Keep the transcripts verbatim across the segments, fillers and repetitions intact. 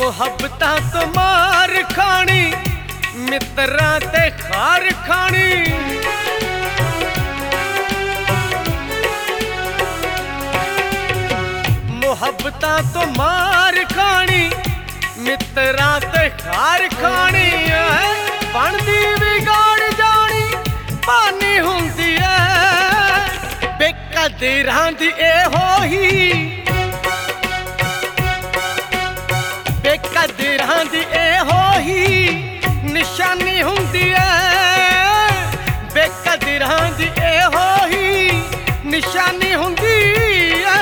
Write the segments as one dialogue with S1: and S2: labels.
S1: मुहब्बतां तो मार खानी, मित्रां ते खार खानी। मुहब्बतां तो मार खानी, मित्रां ते खार खानी। बनदी विगाड़ जानी पानी हुंदी है, बेकदरां दी एहो ही, बेकदरां दी एहो ही निशानी हुंदी है, बेकदरां दी एहो ही निशानी हुंदी है।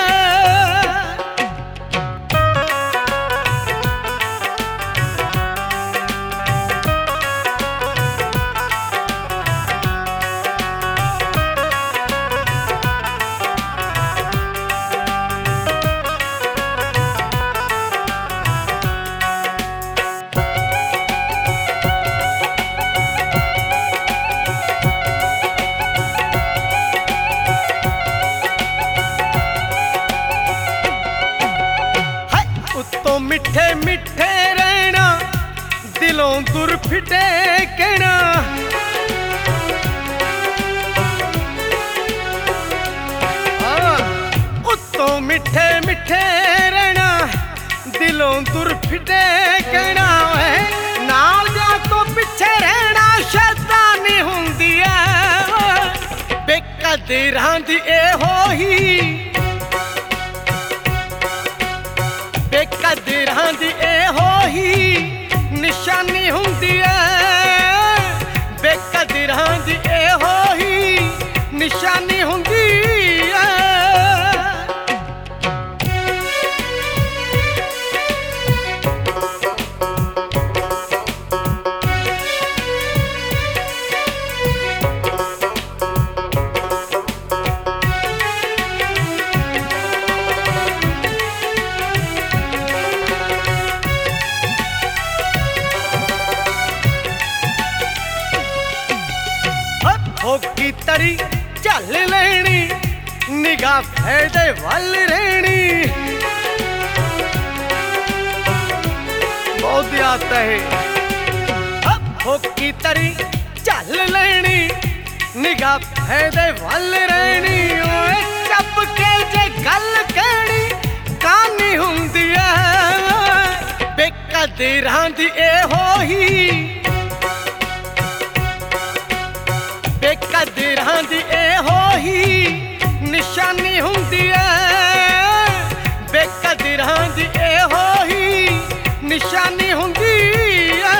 S1: मिठे मिठे रहना, दिलों दूर फिटे कहना। उत्तों मिठे मिठे रहना, दिलों दूर फिटे कहना। नाल जा तो पिछे रहना शैतानी हुंदी है, बेकदरां दी एहो ही, बेकदरां दी एहो ही निशानी हुंदी है, बेकदरां दी एहो ही निशानी हुंदी है। होकी तरी चल लेनी, निगाह फायदे वल रहनी। बहुत आता है। होकी तरी चल लेनी, निगाह फायदे वल रहनी। चप के जे गल कहनी कानी हुंदी है, बेकदरां दी एहो ही, बेकदरां दी एहो ही निशानी हुंदी है, बेकदरां दी एहो ही निशानी हुंदी है।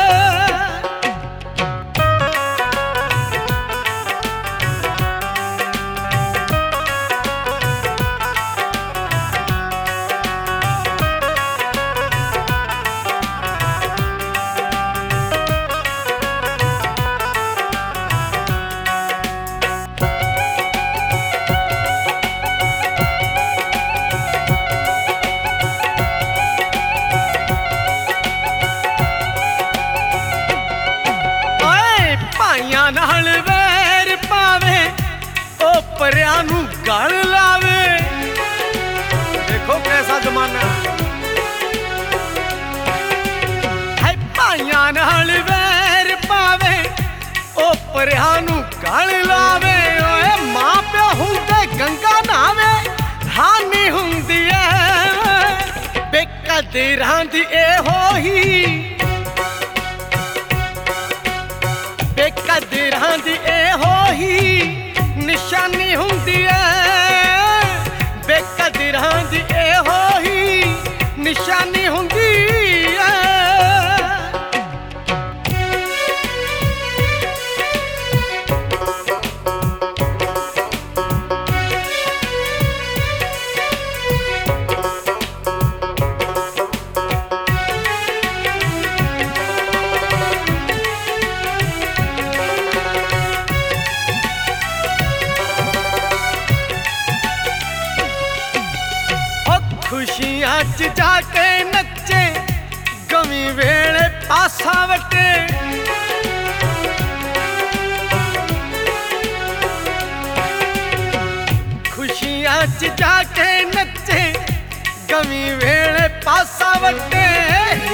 S1: नाल वैर पावे, ओ परियां नू गल लावे। देखो कैसा जमाना है। भाइयां नाल वैर पावे, ओ परियां नू गल लावे। ओए मां प्यो हुंदे गंगा नावे, हानी हुंदी है, बेकदरां दी एहो ही, बेकदरां दी एहो ही निशानी हुंदी है, बेकदरां दी एहो ही निशानी हुंदी है। खुशियां च जाके नचे, गमी वेले पासा वटे। खुशियां च जाके नचे, गमी वेले पासा वटे।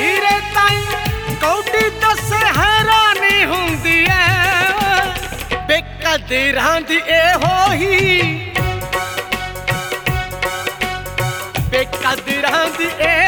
S1: बेकदरां दी एहो ही बेकदरां दी